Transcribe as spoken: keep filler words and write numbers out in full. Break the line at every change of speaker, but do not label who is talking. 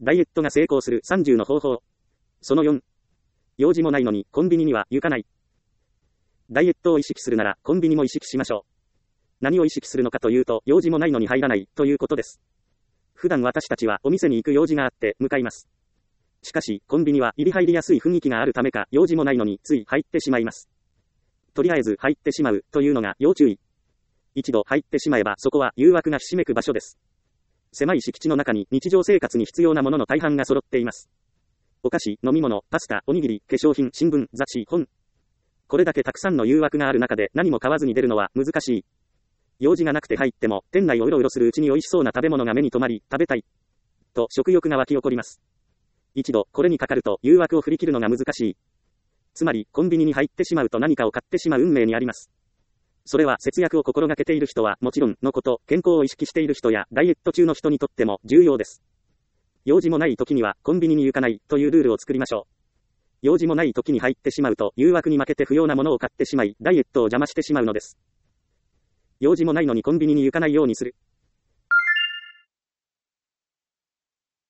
ダイエットが成功するさんじゅうの方法。そのよん。用事もないのにコンビニには行かない。ダイエットを意識するならコンビニも意識しましょう。何を意識するのかというと、用事もないのに入らないということです。普段私たちはお店に行く用事があって向かいます。しかし、コンビニは入り入りやすい雰囲気があるためか、用事もないのについ入ってしまいます。とりあえず入ってしまうというのが要注意。一度入ってしまえばそこは誘惑がひしめく場所です。狭い敷地の中に日常生活に必要なものの大半が揃っています。お菓子、飲み物、パスタ、おにぎり、化粧品、新聞、雑誌、本。これだけたくさんの誘惑がある中で何も買わずに出るのは難しい。用事がなくて入っても、店内をうろうろするうちに美味しそうな食べ物が目に留まり、食べたい。と食欲が湧き起こります。一度、これにかかると誘惑を振り切るのが難しい。つまり、コンビニに入ってしまうと何かを買ってしまう運命にあります。それは節約を心がけている人はもちろんのこと、健康を意識している人やダイエット中の人にとっても重要です。用事もない時にはコンビニに行かないというルールを作りましょう。用事もない時に入ってしまうと誘惑に負けて不要なものを買ってしまい、ダイエットを邪魔してしまうのです。用事もないのにコンビニに行かないようにする。